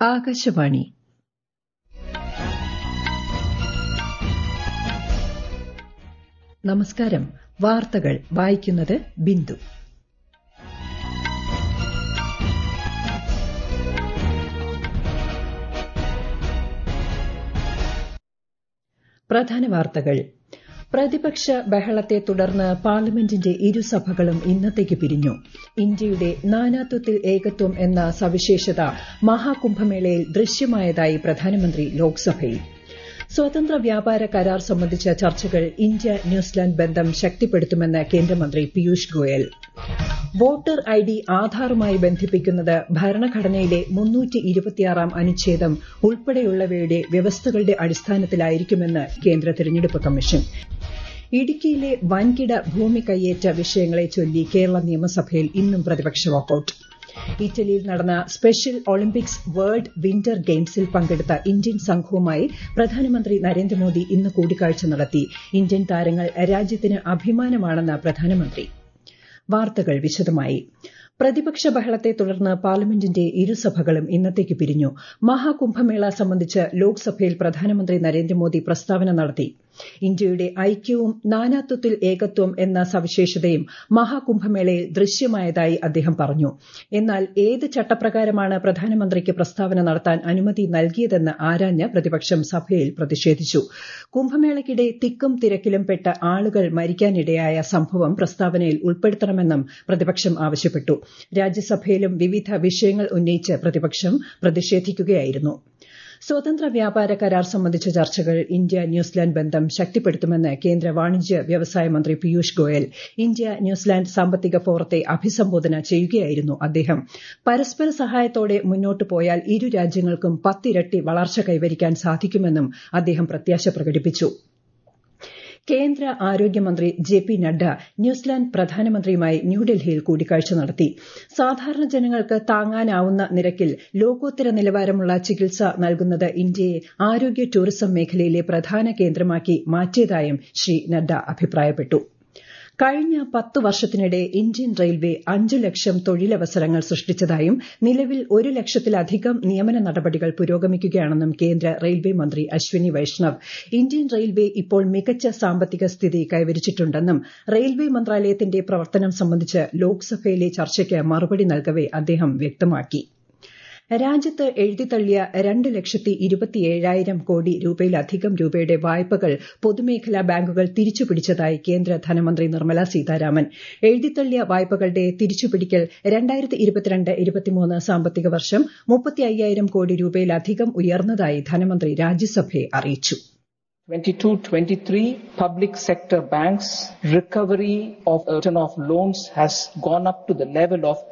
ആകാശവാണി. നമസ്കാരം. വാർത്തകൾ വായിക്കുന്നത് ബിന്ദു. പ്രധാന വാർത്തകൾ. പ്രതിപക്ഷ ബഹളത്തെ തുടർന്ന് പാർലമെന്റിന്റെ ഇരുസഭകളും ഇന്നത്തേക്ക് പിരിഞ്ഞു. ഇന്ത്യയുടെ നാനാത്വത്തിൽ ഏകത്വം എന്ന സവിശേഷത മഹാകുംഭമേളയിൽ ദൃശ്യമായതായി പ്രധാനമന്ത്രി ലോക്സഭയിൽ. സ്വതന്ത്ര വ്യാപാര കരാർ സംബന്ധിച്ച ചർച്ചകൾ ഇന്ത്യ ന്യൂസിലാന്റ് ബന്ധം ശക്തിപ്പെടുത്തുമെന്ന് കേന്ദ്രമന്ത്രി പീയൂഷ് ഗോയൽ. വോട്ടർ ഐഡി ആധാറുമായി ബന്ധിപ്പിക്കുന്നത് ഭരണഘടനയിലെ 326 അനുച്ഛേദം ഉൾപ്പെടെയുള്ളവയുടെ വ്യവസ്ഥകളുടെ അടിസ്ഥാനത്തിലായിരിക്കുമെന്ന് കേന്ദ്ര തെരഞ്ഞെടുപ്പ് കമ്മീഷൻ. ഇടുക്കിയിലെ വൻകിട ഭൂമി കയ്യേറ്റ വിഷയങ്ങളെ ചൊല്ലി കേരള നിയമസഭയിൽ ഇന്നും പ്രതിപക്ഷ വാക്കൌട്ട്. ഇറ്റലിയിൽ നടന്ന സ്പെഷ്യൽ ഒളിമ്പിക്സ് വേൾഡ് വിന്റർ ഗെയിംസിൽ പങ്കെടുത്ത ഇന്ത്യൻ സംഘവുമായി പ്രധാനമന്ത്രി നരേന്ദ്രമോദി ഇന്ന് കൂടിക്കാഴ്ച നടത്തി. ഇന്ത്യൻ താരങ്ങൾ രാജ്യത്തിന് അഭിമാനമാണെന്ന് പ്രധാനമന്ത്രി. വാർത്തകൾ വിശദമായി. പ്രതിപക്ഷ ബഹളത്തെ തുടർന്ന് പാർലമെന്റിന്റെ ഇരുസഭകളും ഇന്നത്തേക്ക് പിരിഞ്ഞു. മഹാകുംഭമേള സംബന്ധിച്ച് ലോക്സഭയിൽ പ്രധാനമന്ത്രി നരേന്ദ്രമോദി പ്രസ്താവന നടത്തി. ഇന്ത്യയുടെ ഐക്യവും നാനാത്വത്തിൽ ഏകത്വം എന്ന സവിശേഷതയും മഹാകുംഭമേളയിൽ ദൃശ്യമായതായി അദ്ദേഹം പറഞ്ഞു. എന്നാൽ ഏത് ചട്ടപ്രകാരമാണ് പ്രധാനമന്ത്രിക്ക് പ്രസ്താവന നടത്താൻ അനുമതി നൽകിയതെന്ന് ആരാഞ്ഞ് പ്രതിപക്ഷം സഭയിൽ പ്രതിഷേധിച്ചു. കുംഭമേളയ്ക്കിടെ തിക്കും തിരക്കിലും പെട്ട ആളുകൾ മരിക്കാനിടയായ സംഭവം പ്രസ്താവനയിൽ ഉൾപ്പെടുത്തണമെന്നും പ്രതിപക്ഷം ആവശ്യപ്പെട്ടു. രാജ്യസഭയിലും വിവിധ വിഷയങ്ങൾ ഉന്നയിച്ച് പ്രതിപക്ഷം പ്രതിഷേധിക്കുകയായിരുന്നു. സ്വതന്ത്ര വ്യാപാര കരാർ സംബന്ധിച്ച ചർച്ചകൾ ഇന്ത്യ ന്യൂസിലാന്റ് ബന്ധം ശക്തിപ്പെടുത്തുമെന്ന് കേന്ദ്ര വാണിജ്യ വ്യവസായ മന്ത്രി പീയൂഷ് ഗോയൽ. ഇന്ത്യ ന്യൂസിലാന്റ് സാമ്പത്തിക ഫോറത്തെ അഭിസംബോധന ചെയ്യുകയായിരുന്നു അദ്ദേഹം. പരസ്പര സഹായത്തോടെ മുന്നോട്ടു പോയാൽ ഇരു രാജ്യങ്ങൾക്കും 10 ഇരട്ടി വളർച്ച കൈവരിക്കാൻ സാധിക്കുമെന്നും അദ്ദേഹം പ്രത്യാശ പ്രകടിപ്പിച്ചു. കേന്ദ്ര ആരോഗ്യമന്ത്രി ജെ.പി. നഡ്ഡ ന്യൂസിലാന്റ് പ്രധാനമന്ത്രിയുമായി ന്യൂഡൽഹിയിൽ കൂടിക്കാഴ്ച നടത്തി. സാധാരണ ജനങ്ങൾക്ക് താങ്ങാനാവുന്ന നിരക്കിൽ ലോകോത്തര നിലവാരമുള്ള ചികിത്സ നൽകുന്നത് ഇന്ത്യയെ ആരോഗ്യ ടൂറിസം മേഖലയിലെ പ്രധാന കേന്ദ്രമാക്കി മാറ്റിയതായും ശ്രീ നഡ്ഡ അഭിപ്രായപ്പെട്ടു. കഴിഞ്ഞ 10 വർഷത്തിനിടെ ഇന്ത്യൻ റെയിൽവേ 5 ലക്ഷം തൊഴിലവസരങ്ങൾ സൃഷ്ടിച്ചതായും നിലവിൽ 1 ലക്ഷത്തിലധികം നിയമന നടപടികൾ പുരോഗമിക്കുകയാണെന്നും കേന്ദ്ര റെയിൽവേ മന്ത്രി അശ്വിനി വൈഷ്ണവ്. ഇന്ത്യൻ റെയിൽവേ ഇപ്പോൾ മികച്ച സാമ്പത്തിക സ്ഥിതി കൈവരിച്ചിട്ടുണ്ടെന്നും റെയിൽവേ മന്ത്രാലയത്തിന്റെ പ്രവർത്തനം സംബന്ധിച്ച് ലോക്സഭയിലെ ചർച്ചയ്ക്ക് മറുപടി നൽകവെ അദ്ദേഹം വ്യക്തമാക്കി. രാജ്യത്ത് എഴുതിത്തള്ളിയ 2,27,000 കോടി രൂപയിലധികം രൂപയുടെ വായ്പകൾ പൊതുമേഖലാ ബാങ്കുകൾ തിരിച്ചുപിടിച്ചതായി കേന്ദ്ര ധനമന്ത്രി നിർമ്മല സീതാരാമൻ. എഴുതിത്തള്ളിയ വായ്പകളുടെ തിരിച്ചുപിടിക്കൽ 2022-23 സാമ്പത്തിക വർഷം 35,000 കോടി രൂപയിലധികം ഉയർന്നതായി ധനമന്ത്രി രാജ്യസഭയെ അറിയിച്ചു. 22-23 public sector banks recovery of return of loans has gone up to the level of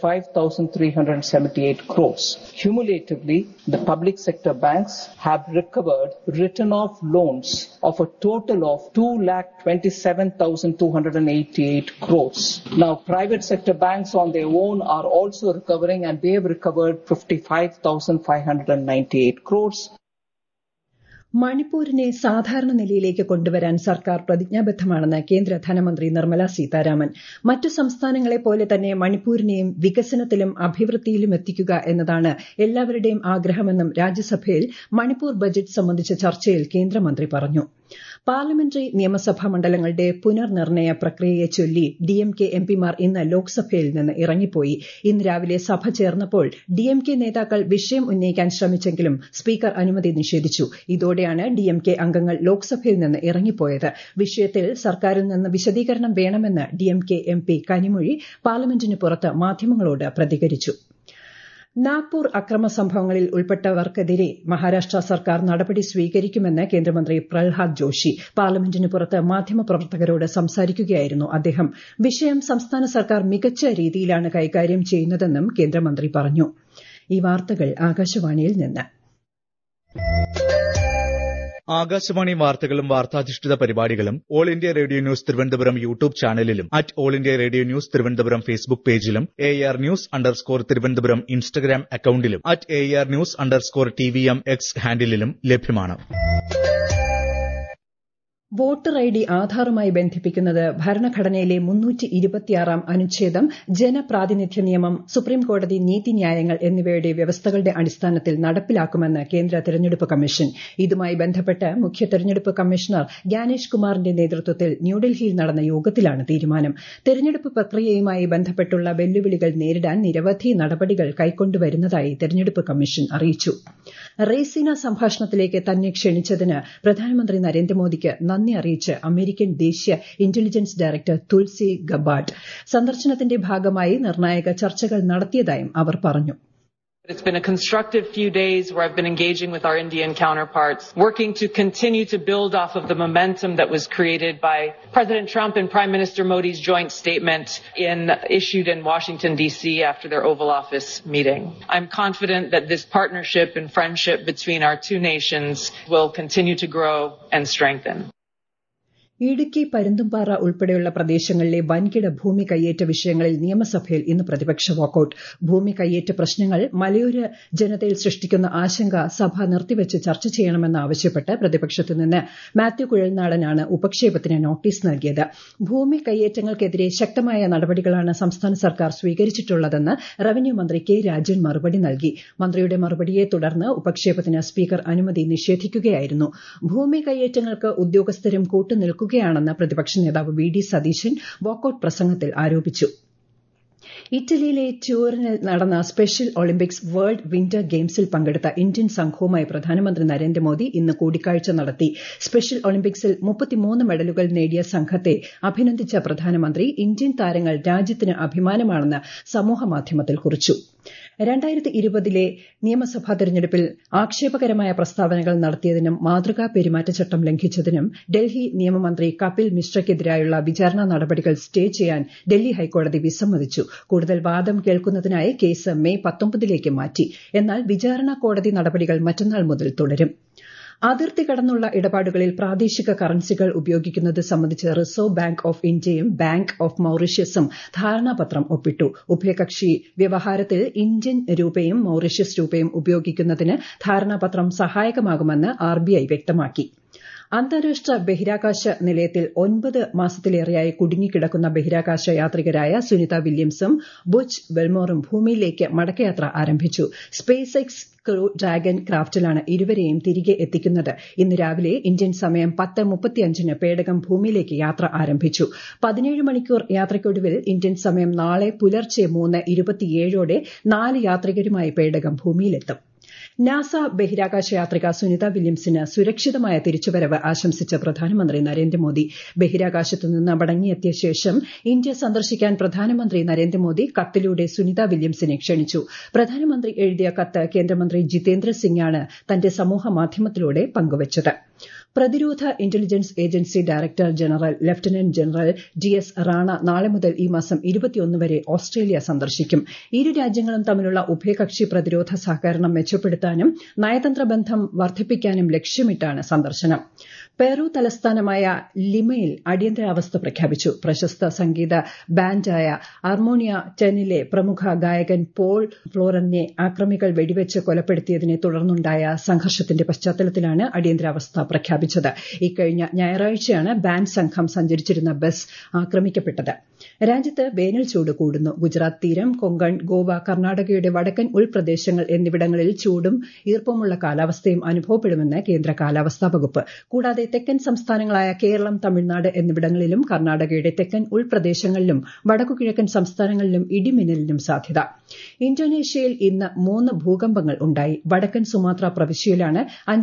35,378 crores. Cumulatively, the public sector banks have recovered return of loans of a total of 2,27,288 crores. Now, private sector banks on their own are also recovering and they have recovered 55,598 crores. മണിപ്പൂരിനെ സാധാരണ നിലയിലേക്ക് കൊണ്ടുവരാൻ സർക്കാർ പ്രതിജ്ഞാബദ്ധമാണെന്ന് കേന്ദ്ര ധനമന്ത്രി നിർമ്മല സീതാരാമൻ. മറ്റു സംസ്ഥാനങ്ങളെപ്പോലെ തന്നെ മണിപ്പൂരിനെയും വികസനത്തിലും അഭിവൃദ്ധിയിലും എത്തിക്കുക എന്നതാണ് എല്ലാവരുടെയും ആഗ്രഹമെന്നും രാജ്യസഭയിൽ മണിപ്പൂർ ബജറ്റ് സംബന്ധിച്ച ചർച്ചയിൽ കേന്ദ്രമന്ത്രി പറഞ്ഞു. പാർലമെന്ററി നിയമസഭാ മണ്ഡലങ്ങളുടെ പുനർനിർണയ പ്രക്രിയയെ ചൊല്ലി ഡിഎംകെ എംപിമാർ ഇന്ന് ലോക്സഭയിൽ നിന്ന് ഇറങ്ങിപ്പോയി. ഇന്ന് രാവിലെ സഭ ചേർന്നപ്പോൾ ഡിഎംകെ നേതാക്കൾ വിഷയം ഉന്നയിക്കാൻ ശ്രമിച്ചെങ്കിലും സ്പീക്കർ അനുമതി നിഷേധിച്ചു. ഇതോടെയാണ് ഡിഎംകെ അംഗങ്ങൾ ലോക്സഭയിൽ നിന്ന് ഇറങ്ങിപ്പോയത്. വിഷയത്തിൽ സർക്കാരിൽ നിന്ന് വിശദീകരണം വേണമെന്ന് ഡിഎംകെ എംപി കനിമൊഴി പാർലമെന്റിന് പുറത്ത് മാധ്യമങ്ങളോട് പ്രതികരിച്ചു. നാഗ്പൂർ അക്രമ സംഭവങ്ങളിൽ ഉൾപ്പെട്ടവർക്കെതിരെ മഹാരാഷ്ട്ര സർക്കാർ നടപടി സ്വീകരിക്കുമെന്ന് കേന്ദ്രമന്ത്രി പ്രഹ്ലാദ് ജോഷി. പാർലമെന്റിന് പുറത്ത് മാധ്യമപ്രവർത്തകരോട് സംസാരിക്കുകയായിരുന്നു അദ്ദേഹം. വിഷയം സംസ്ഥാന സർക്കാർ മികച്ച രീതിയിലാണ് കൈകാര്യം ചെയ്യുന്നതെന്നും കേന്ദ്രമന്ത്രി പറഞ്ഞു. ഈ വാർത്തകൾ ആകാശവാണിയിൽ നിന്ന്. ആകാശവാണി വാർത്തകളും വാർത്താധിഷ്ഠിത പരിപാടികളും all India radio news Thiruvananthapuram YouTube ചാനലിലും all India radio news Thiruvananthapuram Facebook പേജിലും AR News_ തിരുവനന്തപുരം ഇൻസ്റ്റഗ്രാം അക്കൌണ്ടിലും AR News_TVM X ഹാൻഡിലും ലഭ്യമാണ്. വോട്ടർ ഐഡി ആധാറുമായി ബന്ധിപ്പിക്കുന്നത് ഭരണഘടനയിലെ 326 അനുച്ഛേദം, ജനപ്രാതിനിധ്യ നിയമം, സുപ്രീംകോടതി നീതിന്യായങ്ങൾ എന്നിവയുടെ വ്യവസ്ഥകളുടെ അടിസ്ഥാനത്തിൽ നടപ്പിലാക്കുമെന്ന് കേന്ദ്ര തെരഞ്ഞെടുപ്പ് കമ്മീഷൻ. ഇതുമായി ബന്ധപ്പെട്ട് മുഖ്യ തെരഞ്ഞെടുപ്പ് കമ്മീഷണർ ഗ്യാനേഷ് കുമാറിന്റെ നേതൃത്വത്തിൽ ന്യൂഡൽഹിയിൽ നടന്ന യോഗത്തിലാണ് തീരുമാനം. തെരഞ്ഞെടുപ്പ് പ്രക്രിയയുമായി ബന്ധപ്പെട്ടുള്ള വെല്ലുവിളികൾ നേരിടാൻ നിരവധി നടപടികൾ കൈക്കൊണ്ടുവരുന്നതായി തെരഞ്ഞെടുപ്പ് കമ്മീഷൻ അറിയിച്ചു. റെയ്സീന സംഭാഷണത്തിലേക്ക് തന്നെ ക്ഷണിച്ചതിന് പ്രധാനമന്ത്രി നരേന്ദ്രമോദിക്ക് നന്ദി അറിയിച്ച് അമേരിക്കൻ ദേശീയ ഇന്റലിജൻസ് ഡയറക്ടർ തുൾസി ഗബാർഡ് സന്ദർശനത്തിന്റെ ഭാഗമായി നിർണായക ചർച്ചകൾ നടത്തിയതായും അവർ പറഞ്ഞു. It's been a constructive few days where I've been engaging with our Indian counterparts, working to continue to build off of the momentum that was created by President Trump and Prime Minister Modi's joint statement issued in Washington, D.C. after their Oval Office meeting. I'm confident that this partnership and friendship between our two nations will continue to grow and strengthen. Idukki, Parunthumpara ഉൾപ്പെടെയുള്ള പ്രദേശങ്ങളിലെ വൻകിട ഭൂമി കയ്യേറ്റ വിഷയങ്ങളിൽ നിയമസഭയിൽ ഇന്ന് പ്രതിപക്ഷ walkout. ഭൂമി കയ്യേറ്റ പ്രശ്നങ്ങൾ മലയോര ജനതയിൽ സൃഷ്ടിക്കുന്ന ആശങ്ക സഭ നിർത്തിവച്ച് ചർച്ച ചെയ്യണമെന്നാവശ്യപ്പെട്ട് പ്രതിപക്ഷത്തു നിന്ന് മാത്യു കുഴൽനാടനാണ് ഉപക്ഷേപത്തിന് നോട്ടീസ് നൽകിയത്. ഭൂമി കയ്യേറ്റങ്ങൾക്കെതിരെ ശക്തമായ നടപടികളാണ് സംസ്ഥാന സർക്കാർ സ്വീകരിച്ചിട്ടുള്ളതെന്ന് റവന്യൂ മന്ത്രി കെ രാജൻ മറുപടി നൽകി. മന്ത്രിയുടെ മറുപടിയെ തുടർന്ന് ഉപക്ഷേപത്തിന് സ്പീക്കർ അനുമതി നിഷേധിക്കുകയായിരുന്നു. ഭൂമി കയ്യേറ്റങ്ങൾക്ക് ഉദ്യോഗസ്ഥരും കൂട്ടുനിൽക്കുകയാണെന്ന് പ്രതിപക്ഷ നേതാവ് വി ഡി സതീശൻ വാക്കൌട്ട് പ്രസംഗത്തിൽ ആരോപിച്ചു. ഇറ്റലിയിലെ ട്യൂറിനിൽ നടന്ന സ്പെഷ്യൽ ഒളിമ്പിക്സ് വേൾഡ് വിന്റർ ഗെയിംസിൽ പങ്കെടുത്ത ഇന്ത്യൻ സംഘവുമായി പ്രധാനമന്ത്രി നരേന്ദ്രമോദി ഇന്ന് കൂടിക്കാഴ്ച നടത്തി. സ്പെഷ്യൽ ഒളിമ്പിക്സിൽ 33 മെഡലുകൾ നേടിയ സംഘത്തെ അഭിനന്ദിച്ച പ്രധാനമന്ത്രി ഇന്ത്യൻ താരങ്ങൾ രാജ്യത്തിന് അഭിമാനമാണെന്ന് സമൂഹമാധ്യമത്തിൽ കുറിച്ചു. 2020 നിയമസഭാ തെരഞ്ഞെടുപ്പിൽ ആക്ഷേപകരമായ പ്രസ്താവനകൾ നടത്തിയതിനും മാതൃകാ പെരുമാറ്റച്ചട്ടം ലംഘിച്ചതിനും ഡൽഹി നിയമമന്ത്രി കപിൽ മിശ്രയ്ക്കെതിരായുള്ള വിചാരണ നടപടികൾ സ്റ്റേ ചെയ്യാൻ ഡൽഹി ഹൈക്കോടതി വിസമ്മതിച്ചു. കൂടുതൽ വാദം കേൾക്കുന്നതിനായി കേസ് മെയ് 19 മാറ്റി. എന്നാൽ വിചാരണ കോടതി നടപടികൾ മറ്റന്നാൾ മുതൽ തുടരും. അതിർത്തി കടന്നുള്ള ഇടപാടുകളിൽ പ്രാദേശിക കറൻസികൾ ഉപയോഗിക്കുന്നത് സംബന്ധിച്ച് റിസർവ് ബാങ്ക് ഓഫ് ഇന്ത്യയും ബാങ്ക് ഓഫ് മൌറീഷ്യസും ധാരണാപത്രം ഒപ്പിട്ടു. ഉഭയകക്ഷി വ്യവഹാരത്തിൽ ഇന്ത്യൻ രൂപയും മൌറീഷ്യസ് രൂപയും ഉപയോഗിക്കുന്നതിന് ധാരണാപത്രം സഹായകമാകുമെന്ന് RBI വ്യക്തമാക്കി. അന്താരാഷ്ട്ര ബഹിരാകാശ നിലയത്തിൽ 9 മാസത്തിലേറെയായി കുടുങ്ങിക്കിടക്കുന്ന ബഹിരാകാശ യാത്രികരായ സുനിത വില്യംസും ബുച്ച് വെൽമോറും ഭൂമിയിലേക്ക് മടക്കയാത്ര ആരംഭിച്ചു. സ്പേസ് എക്സ് ക്രൂ ഡ്രാഗൺ ക്രാഫ്റ്റിലാണ് ഇരുവരെയും തിരികെ എത്തിക്കുന്നത്. ഇന്ന് രാവിലെ ഇന്ത്യൻ സമയം 10:35 പേടകം ഭൂമിയിലേക്ക് യാത്ര ആരംഭിച്ചു. 17 മണിക്കൂർ യാത്രയ്ക്കൊടുവിൽ ഇന്ത്യൻ സമയം നാളെ പുലർച്ചെ 3:27 4 യാത്രികരുമായി പേടകം ഭൂമിയിലെത്തും. നാസ ബഹിരാകാശ യാത്രിക സുനിത വില്യംസിന് സുരക്ഷിതമായ തിരിച്ചുവരവ് ആശംസിച്ച പ്രധാനമന്ത്രി നരേന്ദ്രമോദി. ബഹിരാകാശത്തു നിന്ന് മടങ്ങിയെത്തിയ ശേഷം ഇന്ത്യ സന്ദർശിക്കാൻ പ്രധാനമന്ത്രി നരേന്ദ്രമോദി കത്തിലൂടെ സുനിത വില്യംസിനെ ക്ഷണിച്ചു. പ്രധാനമന്ത്രി എഴുതിയ കത്ത് കേന്ദ്രമന്ത്രി ജിതേന്ദ്ര സിംഗാണ് തന്റെ സമൂഹമാധ്യമത്തിലൂടെ പങ്കുവച്ചത്. പ്രതിരോധ intelligence agency director general lieutenant general DS Rana നാളെ മുതൽ ഈ മാസം 21 വരെ ഓസ്ട്രേലിയ സന്ദർശിക്കും. ഇരു രാജ്യങ്ങളും തമ്മിലുള്ള ഉഭയകക്ഷി പ്രതിരോധ സഹകരണം മെച്ചപ്പെടുത്താനും നയതന്ത്ര ബന്ധം വർദ്ധിപ്പിക്കാനും ലക്ഷ്യമിട്ടാണ് സന്ദർശനം. പെറു തലസ്ഥാനമായ ലിമയിൽ അടിയന്തരാവസ്ഥ പ്രഖ്യാപിച്ചു. പ്രശസ്ത സംഗീത ബാൻഡായ അർമോണിയ 10 പ്രമുഖ ഗായകൻ പോൾ ഫ്ലോറനെ ആക്രമികൾ വെടിവെച്ച് കൊലപ്പെടുത്തിയതിനെ തുടർന്നുണ്ടായ സംഘർഷത്തിന്റെ പശ്ചാത്തലത്തിലാണ് അടിയന്തരാവസ്ഥ പ്രഖ്യാപിച്ചത്. ഇക്കഴിഞ്ഞ ഞായറാഴ്ചയാണ് ബാൻഡ് സംഘം സഞ്ചരിച്ചിരുന്ന ബസ് ആക്രമിക്കപ്പെട്ടത്. രാജ്യത്ത് വേനൽ ചൂട് കൂടുന്നു. ഗുജറാത്ത് തീരം, കൊങ്കൺ, ഗോവ, കർണാടകയുടെ വടക്കൻ ഉൾപ്രദേശങ്ങൾ എന്നിവിടങ്ങളിൽ ചൂടും ഈർപ്പമുള്ള കാലാവസ്ഥയും അനുഭവപ്പെടുമെന്ന് കേന്ദ്ര കാലാവസ്ഥാ വകുപ്പ്. കൂടാതെ തെക്കൻ സംസ്ഥാനങ്ങളായ കേരളം, തമിഴ്നാട് എന്നിവിടങ്ങളിലും കർണാടകയുടെ തെക്കൻ ഉൾപ്രദേശങ്ങളിലും വടക്കുകിഴക്കൻ സംസ്ഥാനങ്ങളിലും ഇടിമിന്നലിനും സാധ്യത. ഇന്തോനേഷ്യയിൽ ഇന്ന് 3 ഭൂകമ്പങ്ങൾ ഉണ്ടായി. വടക്കൻ സുമാത്ര പ്രവിശ്യയിലാണ്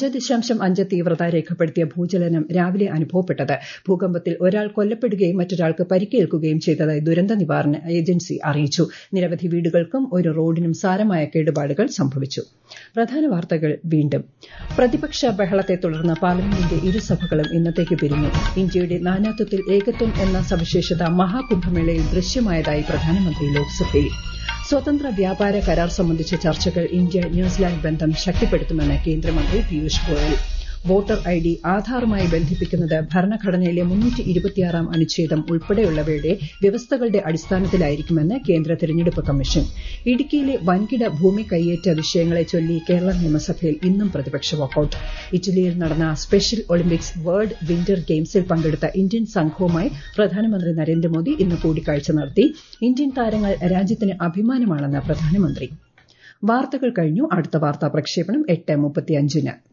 5.5 തീവ്രത രേഖപ്പെടുത്തിയ ഭൂചലനം രാവിലെ അനുഭവപ്പെട്ടത്. ഭൂകമ്പത്തിൽ ഒരാൾ കൊല്ലപ്പെടുകയും മറ്റൊരാൾക്ക് പരിക്കേൽക്കുകയും ചെയ്തതായി ദുരന്ത നിവാരണ ഏജൻസി അറിയിച്ചു. നിരവധി വീടുകൾക്കും ഒരു റോഡിനും സാരമായ കേടുപാടുകൾ സംഭവിച്ചു. പ്രധാന വാർത്തകൾ വീണ്ടും. പ്രതിപക്ഷ ബഹളത്തെ തുടർന്ന് പാർലമെന്റിന്റെ ഇരുസഭകളും ഇന്നത്തേക്ക് പിരിഞ്ഞു. ഇന്ത്യയുടെ നാനാത്വത്തിൽ ഏകത്വം എന്ന സവിശേഷത മഹാകുംഭമേളയിൽ ദൃശ്യമായതായി പ്രധാനമന്ത്രി ലോക്സഭയിൽ. സ്വതന്ത്ര വ്യാപാര കരാർ സംബന്ധിച്ച ചർച്ചകൾ ഇന്ത്യ ന്യൂസിലാൻഡ് ബന്ധം ശക്തിപ്പെടുത്തുമെന്ന് കേന്ദ്രമന്ത്രി പീയൂഷ് ഗോയൽ. വോട്ടർ ഐഡി ആധാറുമായി ബന്ധിപ്പിക്കുന്നത് ഭരണഘടനയിലെ 326 അനുച്ഛേദം ഉൾപ്പെടെയുള്ളവയുടെ വ്യവസ്ഥകളുടെ അടിസ്ഥാനത്തിലായിരിക്കുമെന്ന് കേന്ദ്ര തെരഞ്ഞെടുപ്പ് കമ്മീഷൻ. ഇടുക്കിയിലെ വൻകിട ഭൂമി കയ്യേറ്റ വിഷയങ്ങളെ ചൊല്ലി കേരള നിയമസഭയിൽ ഇന്നും പ്രതിപക്ഷ വാക്കൌട്ട്. ഇറ്റലിയിൽ നടന്ന സ്പെഷ്യൽ ഒളിമ്പിക്സ് വേൾഡ് വിന്റർ ഗെയിംസിൽ പങ്കെടുത്ത ഇന്ത്യൻ സംഘവുമായി പ്രധാനമന്ത്രി നരേന്ദ്രമോദി ഇന്ന് കൂടിക്കാഴ്ച നടത്തി. ഇന്ത്യൻ താരങ്ങൾ രാജ്യത്തിന് അഭിമാനമാണെന്ന് പ്രധാനമന്ത്രി. വാർത്തകൾ കഴിഞ്ഞു. അടുത്ത വാർത്താ പ്രക്ഷേപണം 8:35.